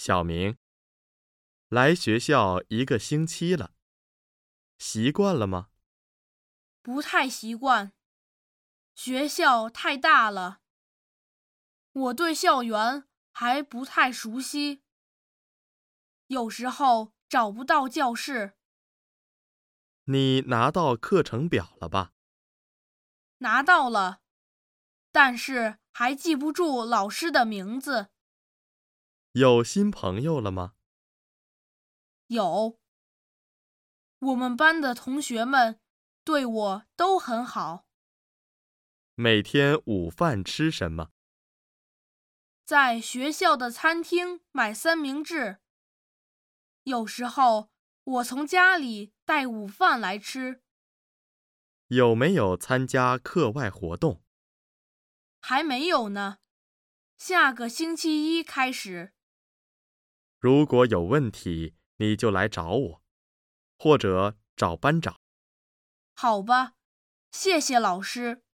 小明，来学校1个星期了，习惯了吗？ 不太习惯，学校太大了，我对校园还不太熟悉，有时候找不到教室。 你拿到课程表了吧？ 拿到了，但是还记不住老师的名字。 有新朋友了吗？ 有，我们班的同学们对我都很好。 每天午饭吃什么？ 在学校的餐厅买三明治，有时候我从家里带午饭来吃。 有没有参加课外活动？ 还没有呢，下个星期一开始。 如果有问题，你就来找我，或者找班长。 好吧，谢谢老师。